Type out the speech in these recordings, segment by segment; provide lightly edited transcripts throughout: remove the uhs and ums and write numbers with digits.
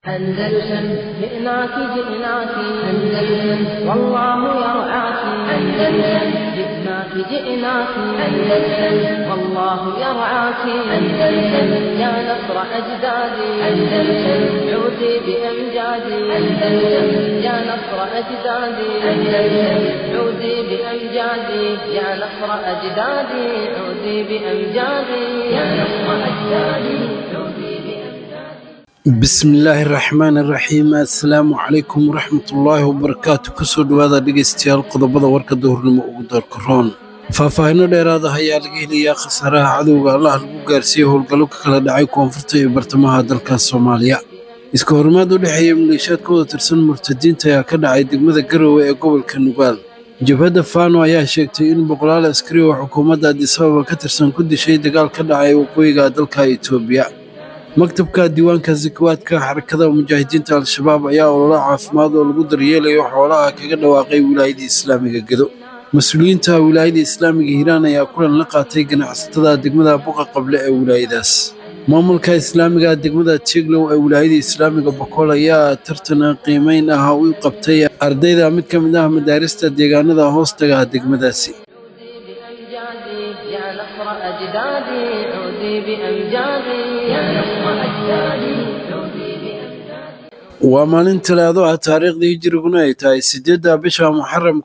أندلسن جئناك جئناك أندلسن والله يرعاك أندلسن جئناك جئناك أندلسن والله يرعاك أندلسن يا نصر أجدادي أندلسن عودي بأمجادي أندلسن يا نصر أجدادي أندلسن عودي بأمجادي يا نصر أجدادي عودي بأمجادي يا نصر أجدادي عودي بسم الله الرحمن الرحيم السلام عليكم ورحمة الله وبركاته كسود وهذا دقيستيال قضبضة وركة دورنمو وقدر كرون فافاهنو ديرادا هيا لقيليا خسارها عدوغا الله لقو قارسيه والقلوك كلا دعاي كونفرتي برتماها دالكا الصوماليا isku hormaad u dhexeeya maleeshiyaadkooda tirsan murtadiinta ayaa ka dhacay degmada Garowe ee gobolka Nugaal jabhadda Faano ayaa sheegtay in boqolaal askari oo xukuumadda Addis Ababa ka tirsan ku dishay dagaal ka dhacay waqooyiga dalka Itoobiya maktabka diiwaanka zakawaadka xarakada mujaahidiinta al-shabaab ayaa olole caafimaad oo lagu daryeelayo xoolaha kaga dhawaaqay wilaayada islaamiga Gedo mas'uuliyiinta wilaayada islaamiga Hiiraan ayaa kulan la qaatay ganacsatada degmada Buqa Qable ee wilaayadaas maamulka islaamiga degmada Tiglow ee wilaayada islaamiga Boqol ayaa tartan qiimeyn ah u qabtay ardayda mid ka mid ah madaarista deegaanada hoostaga degmadaasi يا نصر أجدادي عودي بأمجادي يا نصر أجدادي عودي بأمجادي ومالين تلاذو تاريخ دي هجريغنا ay tahay 8 bisha Muharram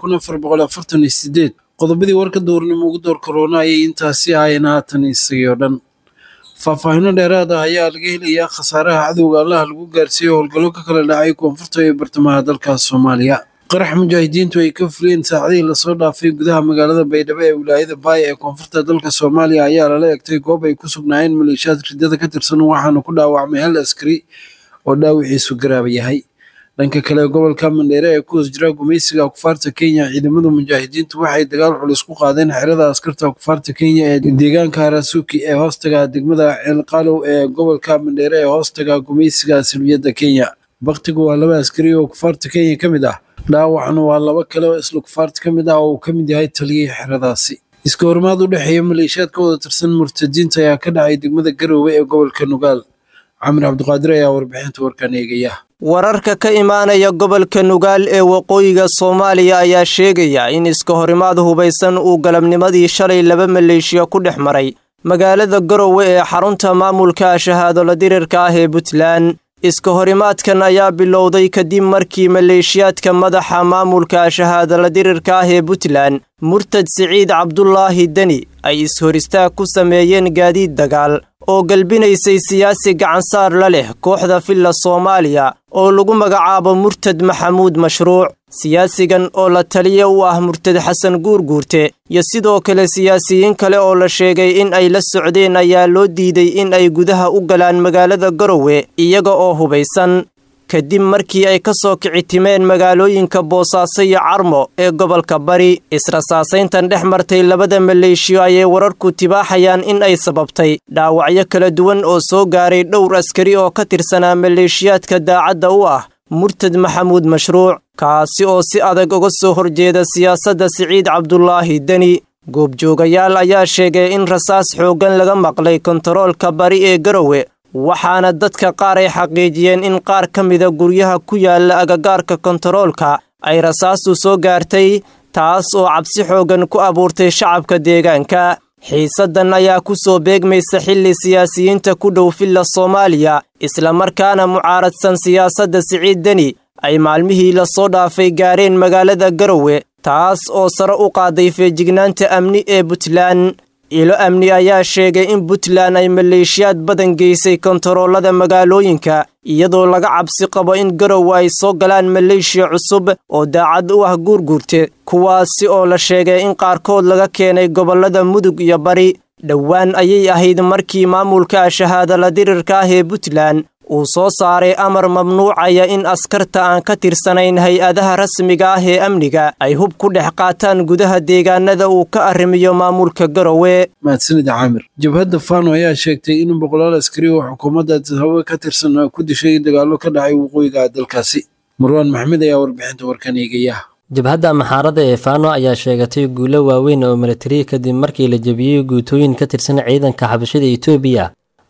1448 qodobadii warka doornimo ugu door corona ay intaasi ayna haatan isaga dhan faahfaahin dheeraad ah ayaa laga helayaa khasaaraha cadawga Allah lagu gaarsiiyay howlgallo ka kala dhacay koonfurta iyo bartamaha dalka Soomaaliya qarax mujaahidiintu ay ka fuliyeen saacadii la soo dhaafay gudaha magaalada Baydhabo ee wilaayada Baay ee koonfurta dalka Soomaaliya ayaa la eegtay goob ay ku sugnaayeen maleeshiyaad ridada ka tirsan waxaana ku dhaawacmay hal askari oo dhaawiciisu garaab yahay dhanka kale gobolka Mandheere ee ku jira gumeysiga kufaarta Kenya ciidamada mujaahidiintu waxay dagaal culus ku qaadeen xerada askarta kufaarta Kenya ee deegaanka Rasuki ee hoostaga degmada Elqalow ee gobolka Mandheere ee hoostaga gumeysiga Silmiyada Kenya waqtigu waa laba askari oo kufaarta Kenya kamid ah dhaawacna waa laba kale oo isla kufaarta kamid ah oo kamid yahay taliyay xeradaasi isku hormaad u dhaxeeya maleeshiyaadkooda tirsan murtadiinta ayaa ka dhacay degmada Garowe ee gobolka Nugaal Amir Abduqaadir ayaa warbixinta warkan eegaya wararka ka imaanaya gobolka Nugaal ee waqooyiga Soomaaliya ayaa sheegaya in iska horimaad hubaysan uu galabnimadii shalay laba maleeshiya ku dhex maray magaalada Garowe ee xarunta maamulka shahaado la dirirka ah ee Puntland iska horimaadkan ayaa bilowday kadib markii maleeshiyaadka madaxa maamulka shahaado la dirirka ah ee Puntland Murtad Siciid Cabdullaahi Dani ay ishoristaag ku sameeyeen gaadiid dagaal oo galbinaysay siyaasi gacan saar la leh kooxda filla Soomaaliya oo lagu magacaabo Murtad Maxamuud Mashruuc siyaasigan oo la taliye u ah Murtad Xasan Guurguurte iyo sidoo kale siyaasiyiin kale oo la sheegay in ay la socdeen ayaa loo diiday in ay gudaha u galaan magaalada Garowe iyaga oo hubaysan kadib markii ay ka soo kicitimeen magaalooyinka Boosaaso iyo Carmo ee gobolka Bari israsaasayntan dhex martay labada maleeshiyo ayay wararku tibaaxayaan in ay sababtay dhaawacyo kala duwan oo soo gaaray dhowr askari oo ka tirsanaa maleeshiyaadka daacadda u ah Murtad Maxamuud Mashruuc kaasi oo si adag uga soo horjeeda siyaasadda Siciid Cabdullaahi Dani goobjoogayaal ayaa sheegay in rasaas xooggan laga maqlay kontaroolka Bari ee Garowe waxaana dadka qaar ay xaqiijiyeen in qaar ka mid ah guryaha ku yaala agagaarka kontaroolka ay rasaastu soo gaartay taas oo cabsi xooggan ku abuurtay shacabka deegaanka xiisadan ayaa ku soo beegmaysa xilli siyaasiyiinta ku dhow filla Soomaaliya isla markaana mucaaradsan siyaasadda Siciid Dani ay maalmihii la soo dhaafay gaareen magaalada Garowe taas oo sare u qaaday feejignaanta amni ee Puntland ilo amni ayaa sheegay in Puntland ay maleeshiyaad badan geysay kontaroolada magaalooyinka iyadoo laga cabsi qabo in Garowe ay soo galaan maleeshiya cusub oo daacad u ah Guurguurte kuwaasi oo la sheegay in qaarkood laga keenay gobolada Mudug iyo Bari dhawaan ayay ahayd markii maamulka shahaado la dirirka ah ee Puntland uu soo saaray amar mamnuucaya in askarta aan ka tirsanayn hay-adaha rasmiga ah ee amniga ay hub ku dhex qaataan gudaha deegaanada uu ka arrimiyo maamulka Garowe mahadsanid Amir jabhadda Faano ayaa sheegtay in boqolaal askari oo xukuumadda Addis Ababa ka tirsan ku dishay dagaallo ka dhacay waqooyiga dalkaasi Marwan Maxmed ayaa warbixinta warkan eegaya jabhadda maxaaradda ee Faano ayaa sheegatay guulo waaweyn oo militari kadib markii la jabiyay guutooyin ka tirsan ciidanka xabashada Itoobiya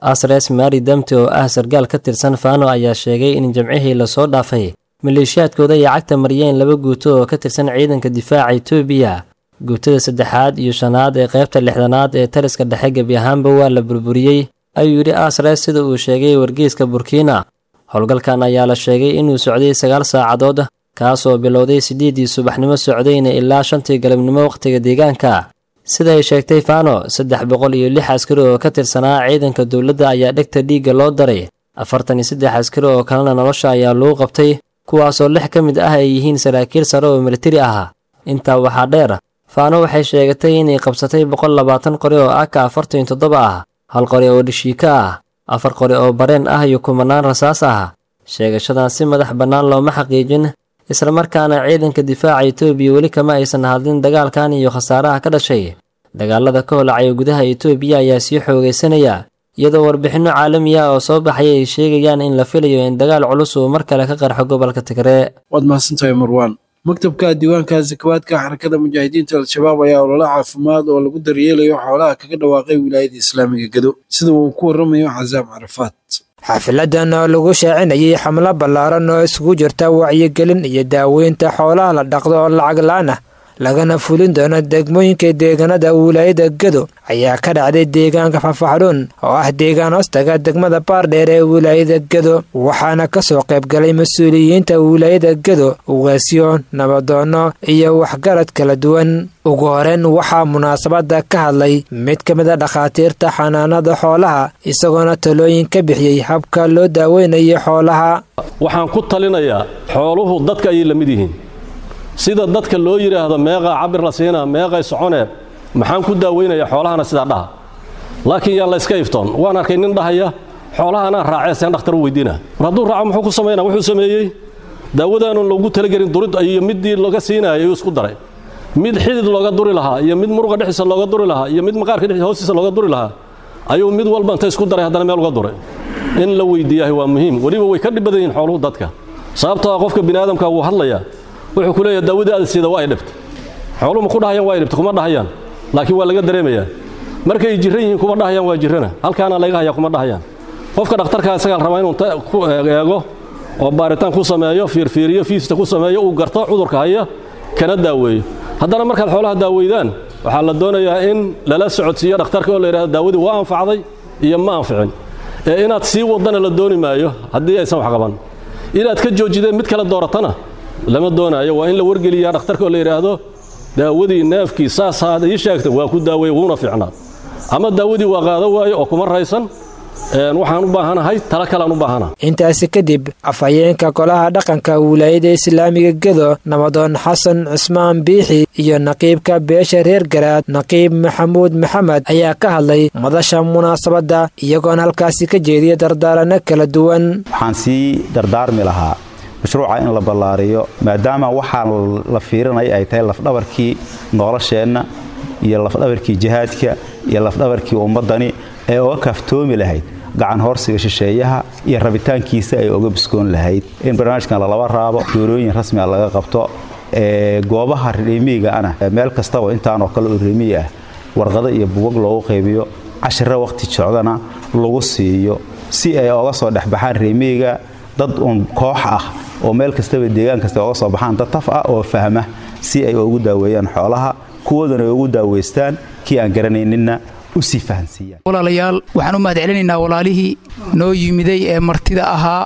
asres mari damti oo ah sargaal ka tirsan faano ayaa sheegay in jamcihii lasoo dhaafay maleeshiyaadkooda ay cagta mariyeen 2 guuto oo ka tirsan ciidanka difaaca Itoobiya. Guutada 3aad iyo 5aad ee qaybta 6aad ee taliska dhexe gabi ahaanba waa la burburiyey, ayuu yidhi asres sida uu sheegay wargeyska Burkina. Howlgalkan ayaa la sheegay inuu socday 9 saacadood, kaasoo bilowday 8 subaxnimo socdayna ilaa 5 galabnimo waqtiga deegaanka. Sida ay sheegtay Faano, 306 askari oo ka tirsanaa ciidanka dawladda ayaa dhegta dhiigga loo daray, 43 askari oo kalena nolosha ayaa loo qabtay, kuwaasoo 6 ka mid ah ay yihiin saraakiil sare oo militari ah. Intaa waxaa dheer, Faano waxay sheegatay inay qabsatay 120 qori oo AK-47 ah, 1 qori oo dhishiika ah, 4 qori oo bareen ah iyo kumanaan rasaas ah. Sheegashadan si madax bannaan looma xaqiijin, isla markaana ciidanka difaaca Itoobiya weli kama aysan hadlin dagaalkan iyo khasaaraha ka dhashay. Dagaalada ka holacay gudaha Itoobiya ayaa sii xoogaysanaya, iyadoo warbixino caalami ah oo soo baxay ay sheegayaan in la filayo in dagaal culus uu mar kale ka qarxo gobolka Tigray. waad mahadsantahay Marwan. maktabka diiwaanka zakawaadka xarakada mujaahidiinta al-shabaab ayaa olole caafimaad oo lagu daryeelayo xoolaha kaga dhawaaqay wilaayada islaamiga Gedo, sida uu ku waramayo Cazaam Carafaat. xafiladan oo lagu shaacinayay xamlo ballaaran oo isugu jirta wacyigelin iyo daaweynta xoolaha la dhaqdo oo lacag la'aan ah lagana fulin doono degmooyinka deegaanada wilaayada Gedo ayaa ka dhacday deegaanka Fafaxdhuun oo ah deegaan hoostaga degmada Baardheer ee wilaayada Gedo, waxaana ka soo qayb galay mas'uuliyiinta wilaayada Gedo, ugaasyo, nabadoono iyo waxgarad kala duwan. ugu horeen waxaa munaasabada ka hadlay mid ka mid ah dhakhaatiirta xanaanada xoolaha, isagoona talooyin ka bixiyay habka loo daaweynayo xoolaha. waxaan ku talinayaa xooluhu dadka ay la mid yihiin, sida dadka loo yiraahdo meeqa cabir la siinaa meeqay soconee maxaan ku daaweynayaa xoolahana sida dhaha. laakiin yaa la iska iftoon, waan arkay nin dhahaya xoolahana raacaysan dhakhtar u weydiina, war hadduu raaco muxuu ku sameynaa, wuxuu sameeyey daawadaanu loogu talagelin durid iyo midii laga siinayo isku daray, mid xidid looga duri lahaa iyo mid muruqa dhexdiisa looga duri lahaa iyo mid maqaarka dhexdiisa hoostiisa looga duri lahaa ayuu mid walba inta isku daray haddana meel uga duray. in la weydiiyaa waa muhiim, waliba way ka dhib badan yihiin xooluhu dadka, sababtoo ah qofka bini'aadamka wuu hadlayaa, wuxuu ku leeyahay daawadii aad sida waa ay dhibtay. xooluhu ma ku dhahayaan waa ay dhibtay, kuma dhahayaan, laakiin waa laga dareemayaa. markay jiran yihiin kuma dhahayaan waa jirana, halkaana laga hayaa kuma dhahayaan. qofka dhakhtarka isaga rabaa inuu ku eego oo baaritaan ku sameeyo, fiiriyo, fiista ku sameeyo, uu garto cudurka haya kana daaweeyo. haddana markaad xoolaha daaweydaan waxaa la doonayaa in lala socodsiiyo dhakhtarka oo la yiraahdo daawadii waa anfacday iyo ma anficin, inaad sii wadana la dooni maayo haddii aysan wax qaban. inaad ka joojideen mid kala dooratana lama doonayo, waa in la wargeliyaa dhakhtarka oo la yiraahdo daawadii neefkii saas aad ii sheegtay waa ku daaweey wuuna fiicnaa, ama daawadii waa qaado waayo oo kuma raysan, waxaan u baahanahay tala kale aan u baahanahay. intaasi kadib afhayeenka golaha dhaqanka wilaayada islaamiga Gedo, nabadoon xasan Cusmaan Biixi iyo naqiibka beesha reer Garaad naqiib Maxamuud Maxamed ayaa ka hadlay madasha munaasabada, iyagoona halkaasi ka jeediyay dardaarano kala duwan. waxaan sii dardaarmi lahaa mashruuca in la ballaariyo, maadaama waxaan la fiirinay ay tahay lafdhabarkii nolosheenna iyo lafdhabarkii jihaadka iyo lafdhabarkii ummadani ee uga kaaftoomi lahayd gacan horsiga shisheeyaha iyo rabitaankiisa ay uga biskoon lahayd. in barnaamijkan laba raabo doorooyin rasmi ah laga qabto, goobaha reemiga ana meel kastaba intaan oo kale oo reemiga ah warqado iyo buug loogu qaybiyo, cashiro waqti socdana lagu siiyo, si ay uga soo dhaxbaxaan reemiga dad koox ah oo meel kastaba deegaan kasta uga soo baxaan dad taf ah oo fahma, si ay ugu daaweeyaan xoolaha, kuwoodana ugu daaweystaan kii aan garanayninna walaalayaal waxaan u mahadcelinaynaa walaalihii noo yimiday ee martida ahaa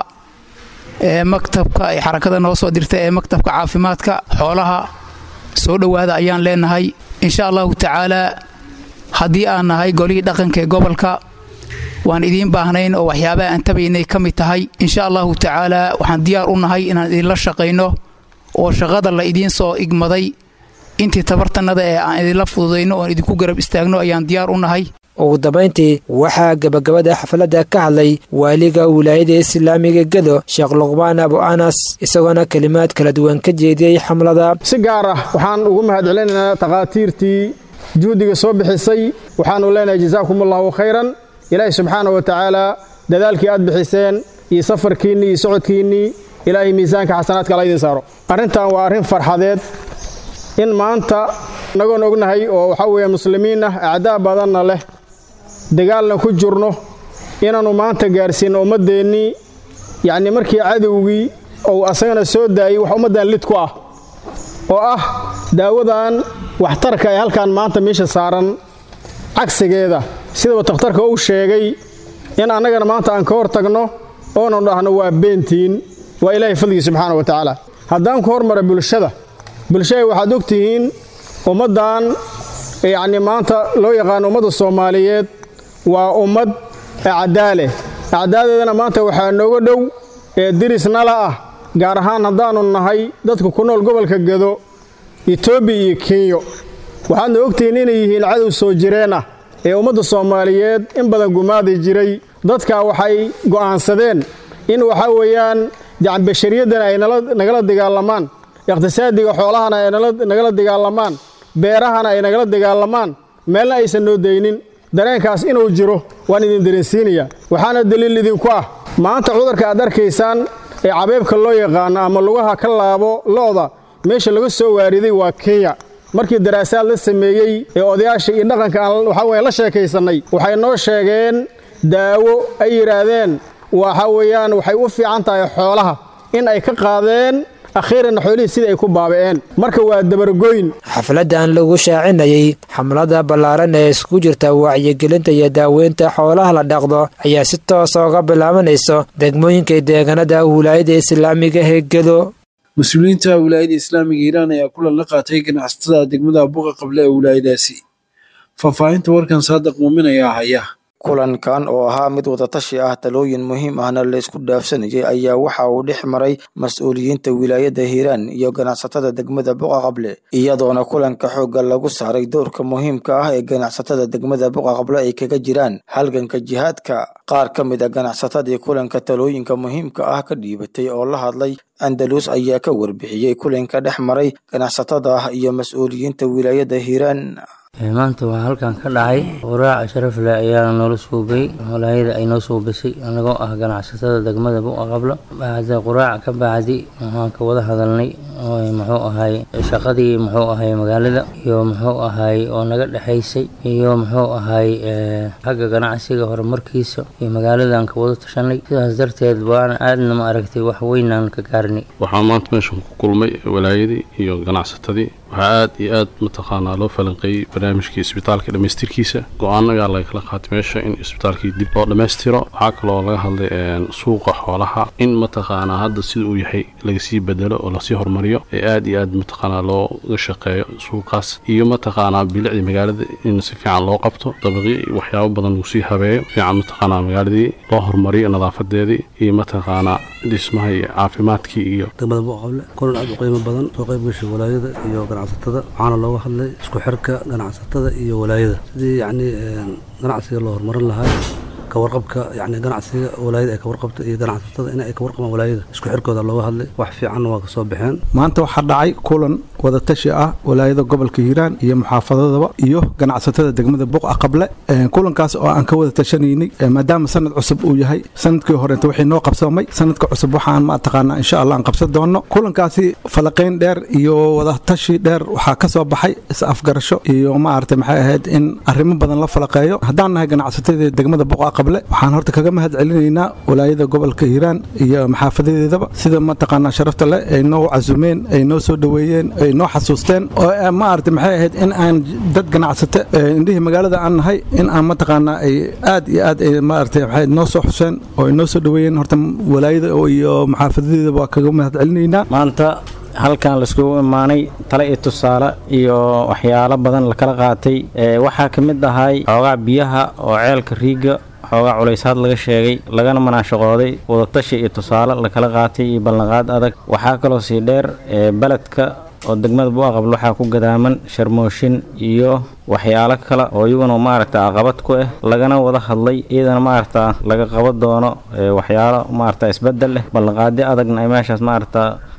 ee maktabka ay xarakada noo soo dirtay ee maktabka caafimaadka xoolaha soo dhowaada ayaan leenahay. insha allahu tacaala haddii aan nahay golihii dhaqanka ee gobolka waan idiin baahnayn oo waxyaabaha aan tabaynay ka mid tahay. insha allahu tacaala waxaan diyaar u nahay inaan idinla shaqayno oo shaqada la idiin soo igmaday intii tabartanada ee aan idinla fududayno oon idinku garab istaagno ayaan diyaar u nahay. ugu dambayntii waxaa gabagabada xafladda ka hadlay waaliga wilaayada islaamiga Gedo Sheekh Luqmaan Abu Anas, isagoona kalimaad kala duwan ka jeediyay xamlada. si gaar ah waxaan ugu mahadcelinaynaa takhaatiirtii juhdiga soo bixisay, waxaanu leenahay jazaakumullahu khayran. ilaahay subxaanahu wa tacaala dadaalkii aad bixiseen iyo safarkiinnii iyo socodkiinnii ilaahay miisaanka xasanaadka la idin saaro. arrintan waa arrin farxadeed in maanta nagoon ognahay oo waxaa weeye muslimiin ah acdaa badanna leh dagaalna ku jirno inaannu maanta gaarsiinno ummaddeennii yacni markii cadowgii ou asagana soo daayey wax ummaddan lid ku ah oo ah daawadan waxtarka ee halkan maanta meesha saaran cagsigeeda sidaba takhtarka uu sheegay in annagana maanta aan ka hor tagno oonu dhahno waa beentiin waa ilaahay fadligii subxaana wa tacaala haddaan ku hormara bulshada waxaad og tihiin ummaddan yacni maanta loo yaqaano ummadda soomaaliyeed waa ummad acdaadeedana maanta waxaa nooga dhow ee diris nala ah gaar ahaan haddaannu nahay dadka ku nool gobolka Gedo Itoobiya iyo Kenya waxaadna ogtihiin inay yihiin cadow soo jireen ah ee ummadda Soomaaliyeed in badan gumaadi jiray dadka waxay go'aansadeen in waxa weeyaan gacan bashariyadana ay nagala dagaalamaan iqtisaadiga xoolahana ay nagala dagaalamaan beerahana ay nagala dagaalamaan meelna aysan noo deynin dareenkaas inuu jiro waan idin dareensiinaya waxaana daliil idinku ah maanta cudurka aad arkaysaan ee cabeebka loo yaqaan ama lugaha ka laabo looda meesha laga soo waariday waa Kenya markii daraasaad la sameeyay ee odayaasha iyo dhaqanka waxa weey la sheekaysanay waxay noo sheegeen daawo ay yiraahdeen waxa weeyaan waxay u fiican tahay xoolaha in ay ka qaadeen akhiiran xoolihii sida ay ku baaba'een marka waa dabargoyn xafladan lagu shaacinayay xamlada ballaaran ee isku jirta wacyigelinta iyo daaweynta xoolaha la dhaqdo ayaa si toos ah uga bilaabanaysa degmooyinka deegaanada wilaayada islaamiga ee Gedo مسؤولينta wilaayada islaamiga Hiiraan ayaa kulan la qaatay ganacsatada degmada Buqa Qable ee wilaayadaasi faafahinta warkan Saadiq Muumin ayaa haya kulankan oo ahaa mid wadatashi ah talooyin muhiim ahna la isku dhaafsanayay ayaa waxa uu dhex maray mas'uuliyiinta wilaayada Hiiraan iyo ganacsatada degmada Buqa Qable iyadoona kulanka xooga lagu saaray doorka muhiimka ah ee ganacsatada degmada Buqa Qable ay kaga jiraan halganka jihaadka qaar ka mid ah ganacsatadii kulanka talooyinka muhiimka ah ka dhiibatay oo la hadlay Andalus ayaa ka warbixiyay kulanka dhex maray ganacsatada iyo mas'uuliyiinta wilaayada Hiiraan maanta waa halkan ka dhacay quraac sharaf leh ayaa noola suubay walaayada ay noo suubisay anagoo ah ganacsatada degmada Buqa Qable baada quraac ka baadi waxaan ka wada hadalnay oo muxuu ahay shaqadii muxuu ahay magaalada iyo muxuu ahay oo naga dhaxaysay iyo muxuu ahay xagga ganacsiga horumarkiisa iyo magaaladan ka wada tashanay sidaas darteed waan aadna ma aragtay wax weyn aan ka gaarnay waxaan maanta meeshan ku kulmay walaayadii iyo ganacsatadii waxaa aad iyo aad mataqaanaa loo falanqeeyay barnaamijkii isbitaalka dhammaystirkiisa go'aan ayaa laga kala qaatay meesha in isbitaalkii dib loo dhammaystiro waxaa kaloo laga hadlay suuqa xoolaha in mataqaanaa hadda sida uu yahay laga sii bedelo oo lasii horumariyo ee aad iyo aad mataqaanaa looga shaqeeyo suuqaas iyo mataqaanaa bilicdii magaalada in si fiican loo qabto dabaqii waxyaabo badan lagu sii habeeyo fiican mataqaanaa magaaladii loo horumariyo nadaafadeedii iyo mataqaanaa dhismaha iyo caafimaadkii iyo degmada Buqa Qable kulan aad u qiimo badan soo qayb gashay walaayada iyo ganacsatada waxaana looga hadlay isku xirka ganacsatada iyo walaayada sidii yacni ganacsiga loo horumarin lahaa ka warqabka yacni ganacsiga walaayada ay ka warqabto iyo ganacsatada in ay ka warqabaan walaayada isku xirkooda looga hadlay wax fiican waa ka soo baxeen maanta waxaa dhacay kulan wada tashi ah walaayada gobolka Hiiraan iyo muxaafadadaba iyo ganacsatada degmada Buqa Qable kulankaas oo aan ka wada tashanaynay maadaama sanad cusub uu yahay sanadkii hore inta wixii noo qabsamay sanadka cusub waxaan ma taqaanaa insha Allah aan qabsan doono kulankaasi falaqeyn dheer iyo wada tashi dheer waxaa ka soo baxay is afgarasho iyo ma aragtay maxay ahayd in arrimo badan la falaqeeyo haddaan nahay ganacsatada degmada Buqa Qable waxaan horta kaga mahad celinaynaa walaayada gobolka Hiiraan iyo muxaafadeedaba sida ma taqaanaa sharafta leh ay noo cazumeen ay noo soo dhaweeyeen ay noo xasuusteen oo ma aragtay maxay ahayd in aan dad ganacsato indhihii magaalada aan nahay in aan ma taqaanaa ay aad iyo aad ma aragtay maxay noo soo xuseen oo noo soo dhaweeyeen horta walaayada iyo muxaafadeedaba waa kaga mahad celinaynaa maanta halkan la isku imaanay tala iyo tusaale iyo waxyaalo badan la kala qaatay waxaa ka mid ahay xoogaa biyaha oo ceelka riiga xoogaa culaysaad laga sheegay lagana manaashaqooday wadatashi iyo tusaale la kala qaatay iyo ballanqaad adag waxaa kaloo sii dheer beledka oo degmada Buqa Qable waxaa ku gadaaman sharmooshin iyo waxyaalo kale oo iyaguna maaragta caqabad ku ah lagana wada hadlay iyadana maaragta laga qaban doono waxyaalo maaragta isbedel leh ballanqaadi adagna ay meeshaas maaragta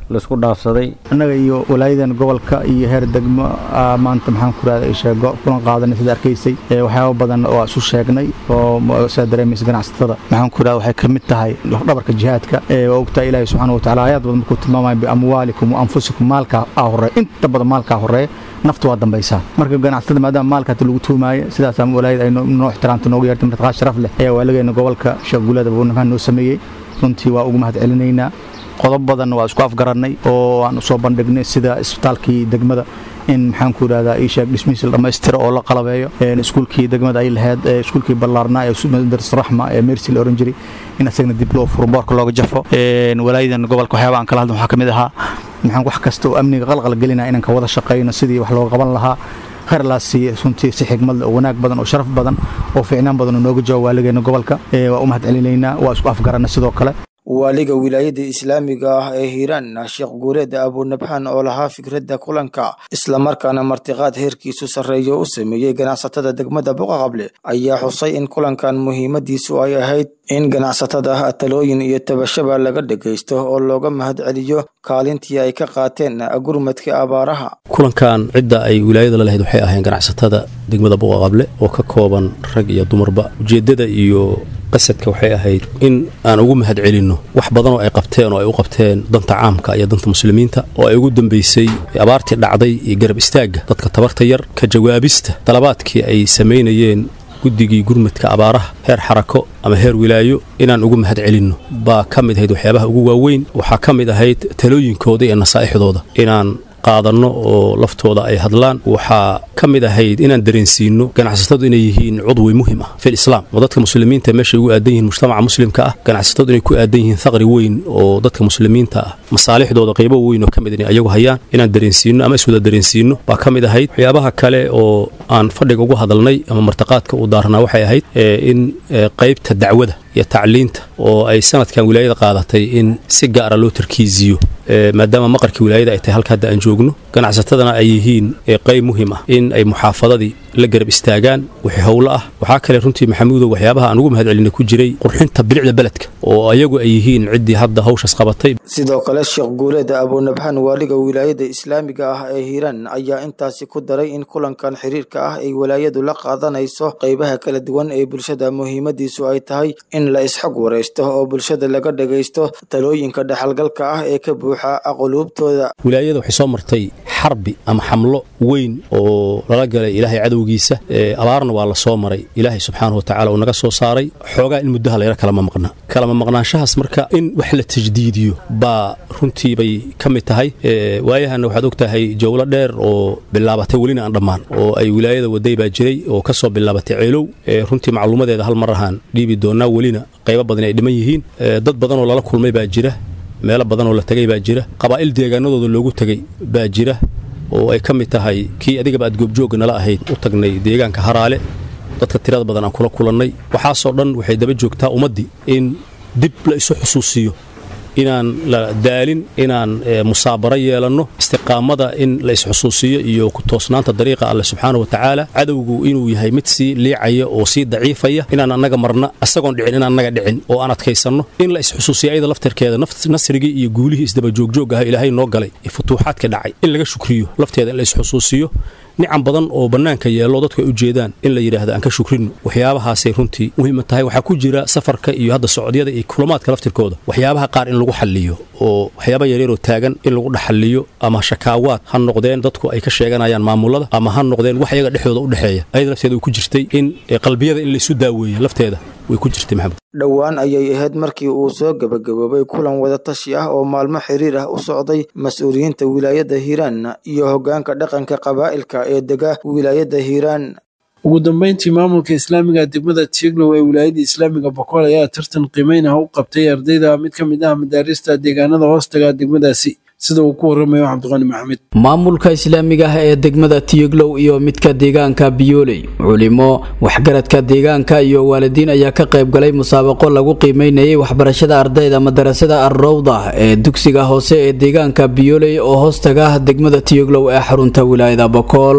laisku dhaafsaday annaga iyo walaayadan gobolka iyo heer degmo maanta maxaan ku raada sheego kulan qaadanay sida arkaysay waxyaabo badan oo isu sheegnay oo sida dareemaysa ganacsatada maxaan ku raada waxay ka mid tahay dhabarka jihaadka waa ogtaa ilaahay subxaanahu wa tacaala aayad badan ku tilmaamay bi amwaalikum wa anfusikum maalka hore inta badan maalka hore naftu waa dambaysaa marka ganacsatada maadaama maalka lagu tuumaayo sidaas ama walaayad ay noo ixtiraamta noogu yeertay martiqaa sharaf leh ayaa waaligeena gobolka shaqguulada buunafaan noo sameeyey runtii waa ugu mahad celinaynaa qodob badan waa isku afgarannay oo aan usoo bandhignay sida isbitaalkii degmada in maxaan ku idhahdaa ii sheeg dhismihiisa la dhammaystiro oo la qalabeeyo iskuulkii degmada ay lahayd iskuulkii ballaarnaa ee daris raxma ee meersi la oran jiray in asagna dib loo furo boorka looga jafo walaayadan gobolka waxyaaba aan kala hadlan waxaa ka mid ahaa maxaan wax kasta oo amniga qalqal gelinaa inaan ka wada shaqayno sidii wax looga qaban lahaa khayr laa siiye runtii si xigmad leh oo wanaag badan oo sharaf badan oo fiicnaan badan oo nooga jawaab waaligeena gobolka waa u mahad celinaynaa waa isku afgaranna sidoo kale waaliga wilaayada islaamiga ah ee hiiraan sheekh guureed abunabxaan oo lahaa fikradda kulanka islamarkaana martiqaad heerkiisu sarreeyo u sameeyey ganacsatada degmada Buqaqable ayaa xusay in kulankan muhiimadiisu ay ahayd in ganacsatada talooyin iyo tabashaba laga dhageysto oo looga mahad celiyo kaalintii ay ka qaateen gurmadka abaaraha. kulankan cidda ay wilaayada la lahayd waxay ahayn ganacsatada degmada Buqaqable oo ka kooban rag iyo dumarba. ujeedada iyo qasadka waxay ahayd in aan ugu mahad celinno wax badan oo ay qabteen oo ay u qabteen danta caamka iyo danta muslimiinta oo ay ugu dambeysay abaartii dhacday iyo garab istaaga dadka tabarta yar ka jawaabista talabaadkii ay sameynayeen guddigii gurmadka abaaraha heer xarako ama heer wilaayo inaan ugu mahad celinno baa ka mid ahayd waxyaabaha ugu waaweyn. waxaa ka mid ahayd talooyinkooda iyo nasaaixdooda inaan qaadanno oo laftooda ay hadlaan. waxaa ka mid ahayd inaan dareensiino ganacsatadu inay yihiin cudwi muhiim ah fil islaam oo dadka muslimiinta meesha ugu aadan yihiin mujtamaca muslimka ah ganacsatadu inay ku aadan yihiin thaqri weyn oo dadka muslimiinta ah masaalixdooda qaybo weyn oo ka mid inay ayagu hayaan inaan dareensiino ama iswada dareensiino baa ka mid ahayd. waxyaabaha kale oo aan fadhiga ugu hadalnay ama martaqaadka u daarnaa waxay ahayd in qaybta dacwada iyo tacliinta oo ay sanadkan wilaayada qaadatay in si gaara loo tarkiisiyo maadaama maqarkii wilaayada ay tahay halka hadda aan joogno ganacsatadana ay yihiin qayb muhiim ah in ay muxaafadadii la garab istaagaan wixii howlo ah. waxaa kale runtii maxamuudow waxyaabaha aan ugu mahad celinay ku jiray qurxinta bilicda beledka oo ayagu ay yihiin ciddii hadda hawshaas qabatay. sidoo kale sheekh guuleed abunabxaan waaliga wilaayada islaamiga ah ee hiiraan ayaa intaasi ku daray in kulankan xiriirka ah ay wilaayadu la qaadanayso qaybaha kala duwan ee bulshada muhiimadiisu ay tahay in la isxog wareysto oo bulshada laga dhageysto talooyinka dhaxalgalka ah ee ka buuxa quluubtooda. wilaayada waxay soo martay xarbi ama xamlo weyn oo lala galay ilaahay cadowgiisa abaarna waa la soo maray ilaahay subxaanahu wa tacaala uu naga soo saaray xoogaa in muddaha layra kalama maqnaanshahaas marka in wax la tajdiidiyo baa runtii bay ka mid tahay. waayahana waxaad og tahay jawlo dheer oo bilaabatay welina aan dhammaan oo ay wilaayada waday baa jiray oo ka soo bilaabatay ceelow runtii macluumadeeda hal mar ahaan dhiibi doonaa welina qaybo badan ay dhiman yihiin. dad badan oo lala kulmay baa jira meelo badan oo la tagay baa jira qabaa'il deegaanadooda loogu tagay baa jira oo ay ka mid tahay kii adigaba aad goobjoogga nala ahayd u tagnay deegaanka haraale dadka tirada badan aan kula kulannay. waxaasoo dhan waxay daba joogtaa ummaddii in dib la isu xusuusiyo inaan la daalin inaan musaabaro yeelanno istiqaamada in la isxusuusiyo iyo ku toosnaanta dariiqa alle subxaanahu wa tacaala cadowgu inuu yahay mid sii liicaya oo sii daciifaya inaan annaga marna asagoon dhicin inaan annaga dhicin oo aan adkaysanno in la isxusuusiyo ayada laftarkeeda nasrigii iyo guulihii isdaba joogjoog ah ilaahay noo galay ee futuuxaadka dhacay in laga shukriyo lafteeda in la isxusuusiyo nican badan oo bannaanka yeelo dadku ay u jeedaan in la yidhaahdo aan ka shukrinno. waxyaabahaasay runtii muhiima tahay. waxaa ku jira safarka iyo hadda socdyada iyo kulamaadka laftirkooda waxyaabaha qaar in lagu xalliyo oo waxyaaba yaryaroo taagan in lagu dhaxalliyo ama shakaawaad ha noqdeen dadku ay ka sheeganayaan maamulada ama ha noqdeen wax iyaga dhexdooda u dhexeeya ayada lafteeda way ku jirtay in qalbiyada in laysu daaweeyo lafteeda way ku jirtay maxamed. dhowaan ayay ahayd markii uu soo gabagaboobay kulan wada tashi ah oo maalmo xiriir ah u socday mas-uuliyiinta wilaayada hiiraan iyo hoggaanka dhaqanka qabaa'ilka ee dega wilaayada hiiraan. ugu dambeyntii maamulka islaamiga degmada Tiglow ee wilaayada islaamiga Boqol ayaa tartan qiimeyn ah u qabtay ardayda mid ka mid ah madaarista deegaanada hoostaga degmadaasi sida uu ku waramayo Cabdiqani Maxamed. maamulka islaamiga ah ee degmada Tiglow iyo midka deegaanka Biyooley culimo waxgaradka deegaanka iyo waalidiin ayaa ka qayb galay musaabaqo lagu qiimeynayay waxbarashada ardayda madarasada Ar-Rawda ee dugsiga hoose ee deegaanka Biyooley oo hoostaga degmada Tiglow ee xarunta wilaayada Boqol.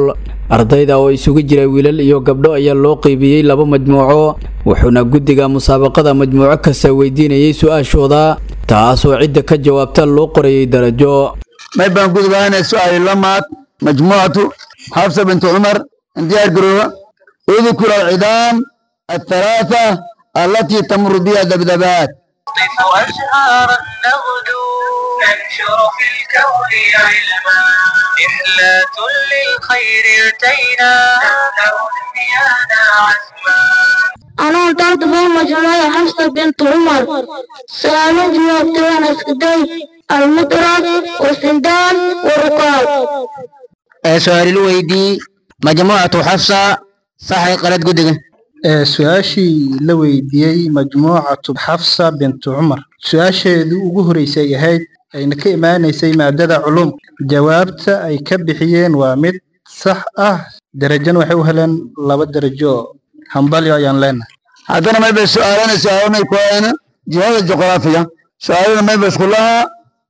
ardayda oo isugu jira wiilal iyo gabdho ayaa loo qeybiyey 2 majmuuco wuxuuna guddiga musaabaqada majmuuco kasta weydiinayay su'aashooda taasoo cidda ka jawaabta loo qorayay darajo may baan gudbaanay su'aal lamaad majmuucatu Hafsa bint Umar diyaar garooba اذكر العظام الثلاثة التي تمر بها ذبذبات نقطف أزهارا نغدو ننشر في الكون علما إحلات للخير ارتينا نملأ دنيانا عزما أنا انتهت بهم مجموعة حفصة بنت عمر سألت جوابتها نسكتي المطرب والسندان والرقاب سؤال الويدي مجموعة حفصة صحيح قالت قدقة سؤاشي لويديي مجموعة حفصة بنت عمر سؤاشي ugu horeysay ahayd ayna ka imaanaysay maadada culum jawaabta ay ka bixiyeen waa mid sax ah darajan waxay u heleen 2 darajo hambalyo ayaan leenahay haddana may bay su'aalanay kuwaana jihada juqraafiya su'aalana may bay isku lahaa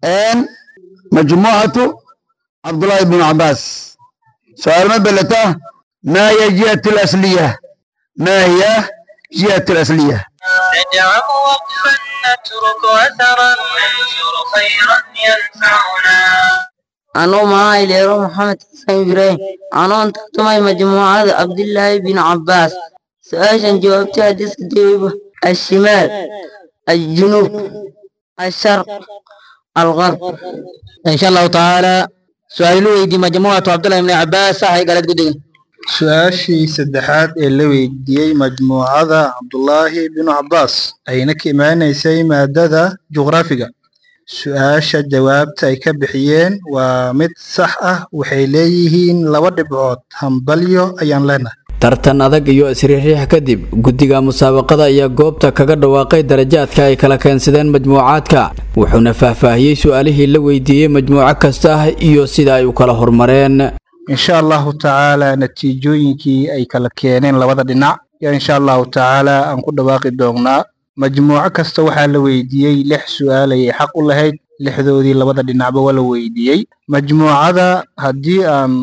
majmuucatu Abdullah ibn Abbas su'aal ma balata ما هي جهة الأصلية؟ ما هي جهة الأصلية؟ ندعم وقفا نترك أثرا ننشر خيرا ينفعنا أنا معاي ليرو محمد حسين إبراهيم أنا انتقدت مجموعة عبد الله بن عباس سؤالا جاوبتها ديسك ديوبة الشمال الجنوب الشرق الغرب إن شاء الله تعالى سؤالوا دي مجموعة عبد الله بن عباس صحيح قالت قدقة su-aashii saddexaad ee la weydiiyey majmuucada cabdulaahi binu cabbaas ayna ka imaanaysay maadada juqraafiga su-aasha jawaabta ay ka bixiyeen waa mid sax ah waxay leeyihiin 2 dhibcood hambalyo ayaan leenahay tartan adag iyo isriiriix kadib guddiga musaabaqada ayaa goobta kaga dhawaaqay darajaadka ay kala keensadeen majmuucaadka wuxuuna faahfaahiyey su'aalihii la weydiiyey majmuuco kasta iyo sida ay u kala hormareen إن شاء الله تعالى نتيجوينكي أي كلا كينين لوضع دينع يا إن شاء الله تعالى أنكو دواقي دوغنا مجموعة كستوحى لويديي 6 سؤال حق الله هيد 6 دي لوضع دينع بولا ويديي مجموعة هدي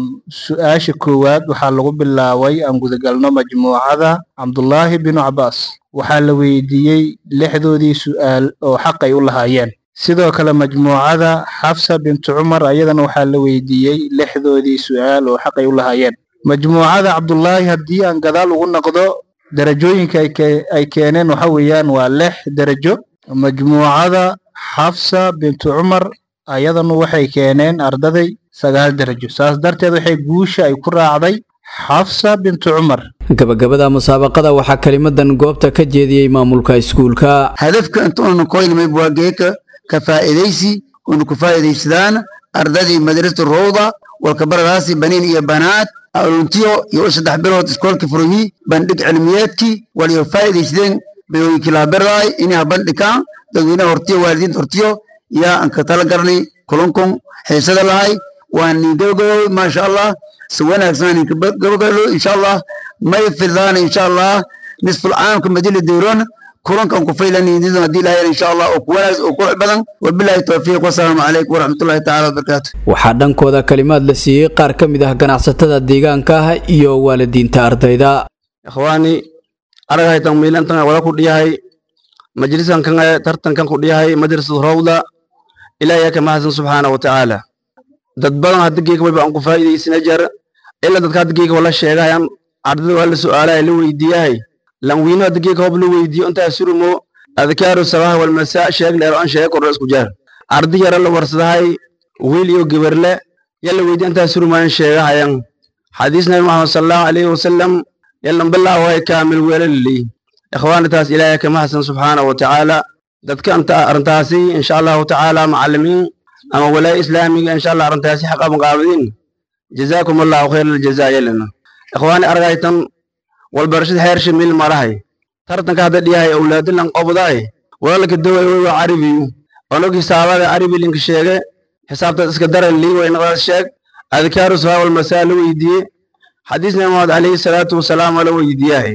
سؤاش كواد وحالغو باللاوي أنكو دقالنا مجموعة عبد الله بن عباس وحال ويديي 6 دي سؤال وحق يقول هايين sidoo kale majmuucada Hafsa bint Umar ayadana waxa la weydiiyay 6doodii su'aal oo xaq ay u lahaayeen majmuucada Abdullah hadii aan gadaal ugu noqdo darajooyinka ay keeneen waxa weeyaan waa 6 darajo majmuucada Hafsa bint Umar ayadana waxay keeneen ardaday 9 darajo saas darteed waxay guusha ay ku raacday Hafsa bint Umar gabagabada musaabaqada waxa kalimadan goobta ka jeediyay maamulka iskuulka hadafka intuu ku ilmay buugeeka كفائديسي ونكفائديسدان أرددي مدرسة الروضة والكبراسي بنين يا بنات أولونتيو يوسدح بلوت سكول كفروهي بندق علمياتي وليفائديسدين بيوي كلا براي إنها بندقا دوينا هرتيو والدين هرتيو يا أنك تلقرني كلونكم حيسد الله وأني دوغو ما شاء الله سوينا أكساني قبقلو إن شاء الله ما يفرضان إن شاء الله نصف العام كمدينة الديرون كلونكم كفيلاني نيدنا دي لها إن شاء الله وكواز وكوع بدن وبالله التوفيق والسلام عليكم ورحمة الله تعالى وبركاته waxaa dhankooda kalimaad la siiyay qaar ka mid ah ganacsatada deegaanka iyo waalidiinta ardayda ikhwaani aragaytan miilantan wada ku dhiyahay majlisan kan tartankan ku dhiyahay madrasada rawda ilaahay ka mahadsan subhanahu wa ta'ala dad badan hadgeeyga way baan ku faa'iideysana jar ila dadka hadgeeyga wala sheegayaan ardayda wala su'aalaha la weydiiyay لانوينو دقيقة هو بلو ويديو انت اسرمو اذكار الصباح والمساء شاق ليرو ان شاق ورس كجار ارضي يرى الله ورسدهاي ويليو جبرله يلا ويدي انت اسرمو ان شاق هايان حديثنا محمد صلى الله عليه وسلم يلا بالله هو كامل وللي اخواني تاس الهي كما حسن سبحانه وتعالى ددك انت ارنتاسي ان شاء الله تعالى معلمين اما ولا اسلامي ان شاء الله ارنتاسي حق مقابلين جزاكم الله خير الجزاء لنا اخواني ارغايتن والبرشد حيرش من المراهي ترتن كهذا دياي أولاد لن قبضاي ولا كدوا هو عربي ولو حسابات عربي لينك شيء حسابات اسكدر اللي وين غير شيء أذكار الصباح والمساء لو يدي حديثنا محمد عليه الصلاة والسلام لو يدياه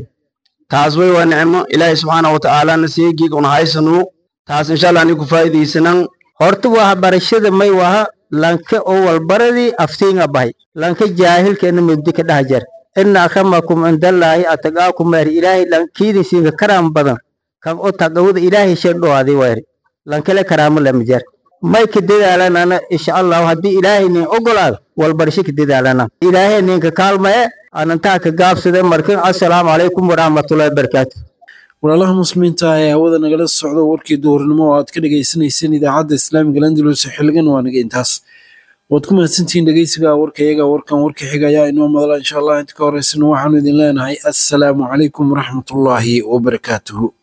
تعزوي ونعمة إلهي سبحانه وتعالى نسيجي كون هاي سنو تعز إن شاء الله نيكو فايدة سنن horta waa barashada may waha lanka oo walbaradii aftiinga bahay lanka jaahilkeena mugdi ka dhaha jar inna akramakum indallaahi ataqaakum maari ilaahay lankiidin siinka karaam badan kan oo taqawada ilaahay shadhowaadi wayri lankale karaamo lama jar may ka dadaalanana insha allah haddii ilaahay nin ogolaado walbarasho ka dadaalana ilaahay ninka kaalmaye anantaa ka gaabsada markan assalaamu calaykum waraxmatullaahi wabarakaatu walaalaha muslimiinta ah ee hawada nagala socda warkii duhurnimo oo aad ka dhagaysanayseen idaacadda islaamiga landalus xiligan waa naga intaas waad ku mahadsantihiin dhegeysiga warkayaga warka xiga ayaa inoo madala insha allah inta ka horeysana waxaanu idin leenahay assalaamu calaykum waraxmatullaahi wabarakaatuhu